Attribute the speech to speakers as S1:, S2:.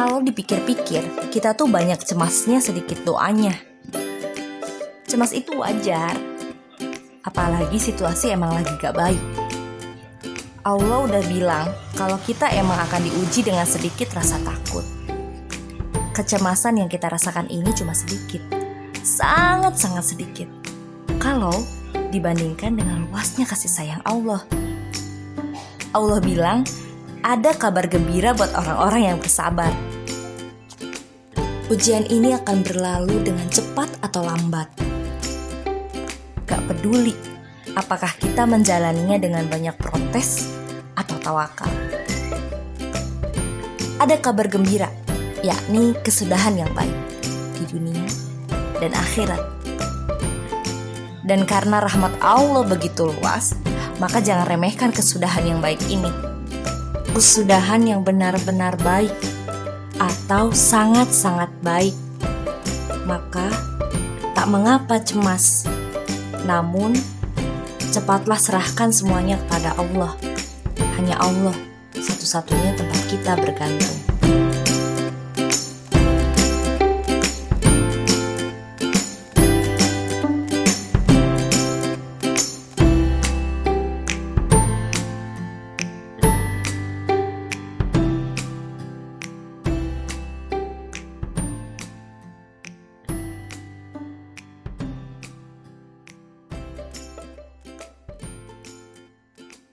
S1: Kalau dipikir-pikir, kita tuh banyak cemasnya sedikit doanya. Cemas itu wajar, apalagi situasi emang lagi gak baik. Allah udah bilang kalau kita emang akan diuji dengan sedikit rasa takut. Kecemasan yang kita rasakan ini cuma sedikit, sangat-sangat sedikit, kalau dibandingkan dengan luasnya kasih sayang Allah. Allah bilang ada kabar gembira buat orang-orang yang bersabar. Ujian ini akan berlalu dengan cepat atau lambat. Gak peduli apakah kita menjalaninya dengan banyak protes atau tawakal. Ada kabar gembira, yakni kesudahan yang baik di dunia dan akhirat. Dan karena rahmat Allah begitu luas, maka jangan remehkan kesudahan yang baik ini. Kesudahan yang benar-benar baik atau sangat-sangat baik, maka tak mengapa cemas. Namun, cepatlah serahkan semuanya kepada Allah. Hanya Allah satu-satunya tempat kita bergantung.